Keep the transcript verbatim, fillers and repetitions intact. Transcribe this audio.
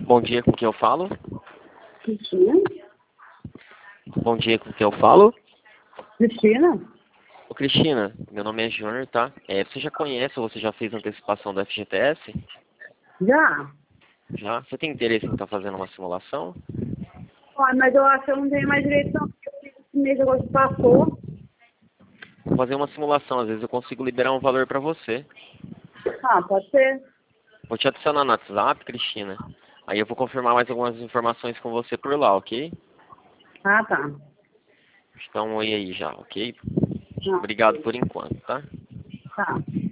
Bom dia, com quem eu falo? Cristina? Bom dia, com quem eu falo? Cristina? Ô, Cristina, meu nome é Júnior, tá? É, você já conhece ou você já fez antecipação do F G T S? Já. Já? Você tem interesse em estar fazendo uma simulação? Olha, mas eu acho que eu não tenho mais direito não, porque esse mês agora que passou. Vou fazer uma simulação, às vezes eu consigo liberar um valor pra você. Ah, pode ser. Vou te adicionar no WhatsApp, Cristina. Aí eu vou confirmar mais algumas informações com você por lá, ok? Ah, tá. Então, oi aí já, ok? Ah, Obrigado por enquanto, tá? tá.